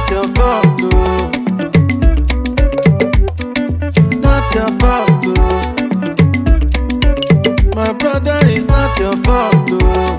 not your fault, oh. Not your fault, oh. My brother, it's not your fault, oh.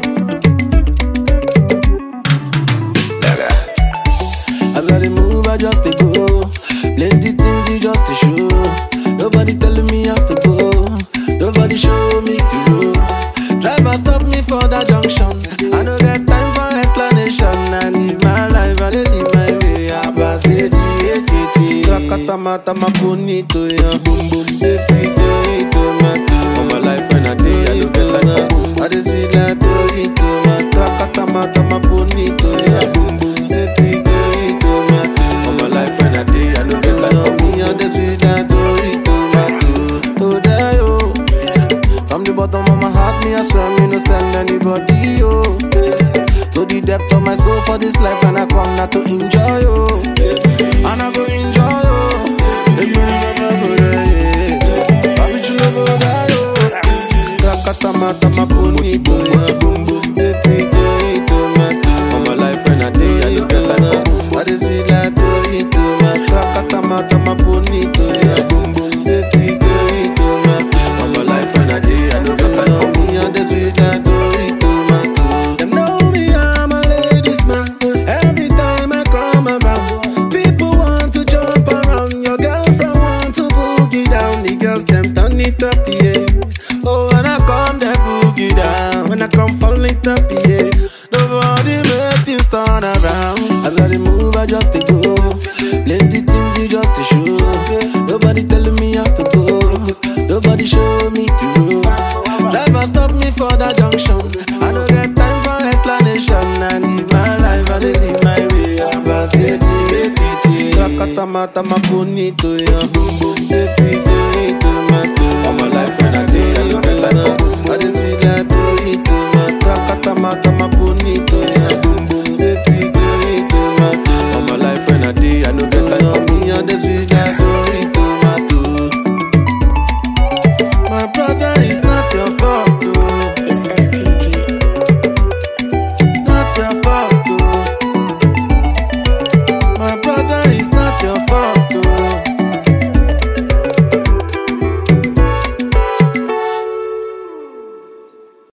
As I move, I just go. Plenty things you just to show. Nobody telling me how to go. Nobody show me the road. Driver stop me for that junction. I don't get time for explanation. I live my life, I live my way. I pass it, Rakata mata ma bonito, yeah. Boom boom, baby, do it, man. All my life when I day, I look like a boom. I just feel like do it, man. Rakata mata ma bonito, yeah. Boom boom, baby, do it, man. All my life when I day, I look like a boom. I just feel like do it, man. Oh, there, oh. From the bottom of my heart, me I swear me no send anybody, oh. To the depth of my soul for this life, and I come not to enjoy, oh. And I go enjoy, oh. Baby, you never die, oh. Rakata mata ma bonito, yeah. Boom boom, baby, do it, man. All my life when I day, I look like a boom. I just feel like do it, man. Rakata mata ma bonito, yeah. Boom boom, baby, do it, man. All my life when I day, I look like a boom. I just feel like do it, man. You know me, I'm a ladies man. Every time I come around, people want to jump around. Your girlfriend want to boogie down. The girls them turn it up, yeah. Oh, when I come, they boogie down. When I come, fall it up, yeah. Nobody make things turn around. As I move, I just go. Plenty things you just to show. Nobody telling me how to go. Nobody show me the road. Driver stop me for that junction. I don't get time for explanation. I live my life, I live my way. I pass it, Rakata mata ma bonito, yeah. Boom boom, baby.